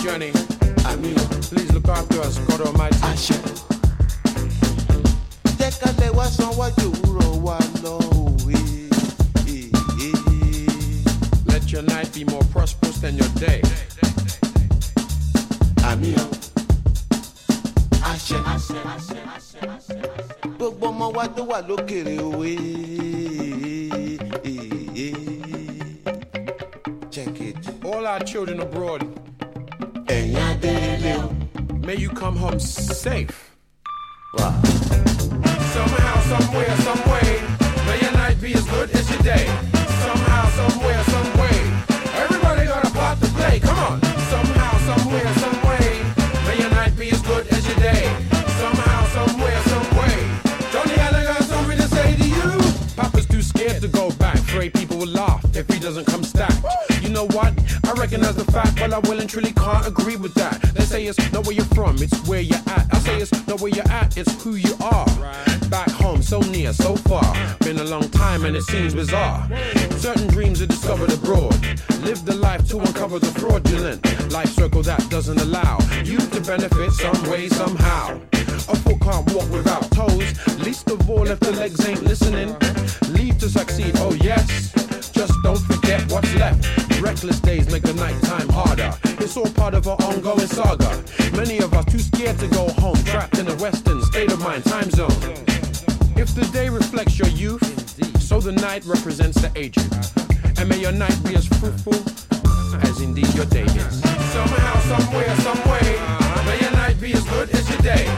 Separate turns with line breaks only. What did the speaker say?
journey. Please look after us, God Almighty.
Jẹ́ ká lè wá sanwó-jò wúrọ̀ wa lọ òwe.
Let your night be more prosperous than your day.
Àmì o. Àṣẹ. Gbogbo ọmọ wa tó wà lókèrè òwe. Check it.
All our children abroad,
Ẹ̀yin adélé o.
may you come home safe.
Wà.
Somehow, somewhere, some way, may your night be as good as your day. Somehow, somewhere, some way, everybody got a part to play. Come on. Somehow, somewhere, some way, may your night be as good as your day. Somehow, somewhere, some way. Johnny Allen got something to say to you. Papa's too scared to go back, afraid people will laugh if he doesn't come stacked. You know what? I recognize the fact, but I will and truly can't agree with that. They say it's not where you're from, it's where you're at. I say it's not where you're at, it's who you are. Back home, so near, so far. Been a long time and it seems bizarre. Certain dreams are discovered abroad. Live the life to uncover the fraudulent life circle that doesn't allow you to benefit some way, somehow. A foot can't walk without toes. Least of all if the legs ain't listening. Leave to succeed, oh yes. Just don't forget what's left. Reckless days make the night time harder. It's all part of our ongoing saga. Many of us too scared to go home, trapped in a western state of mind time zone. If the day reflects your youth, so the night represents the aged. And may your night be as fruitful as indeed your day is. Somehow, somewhere, some way, may your night be as good as your day.